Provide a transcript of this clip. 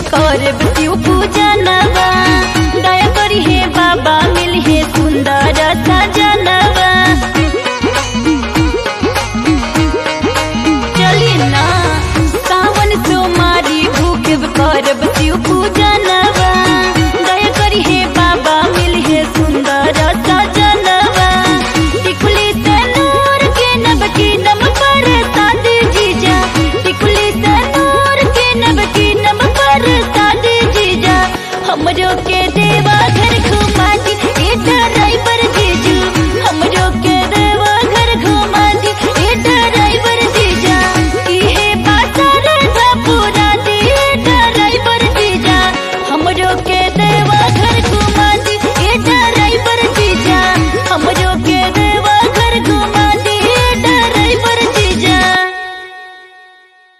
करब शिव पूजनवा दया करी हे बाबा मिल हे सुंदर सजनवा चली ना सावन सोमारी भूखब करब शिव पूजनवा दया करी हे बाबा मिल हे सुंदर सजनवा टिकुली से नूर के नब की नम पर सादी जीजा टिकुली से नूर के नब की नम पर सादी जीजा हमरो के देवा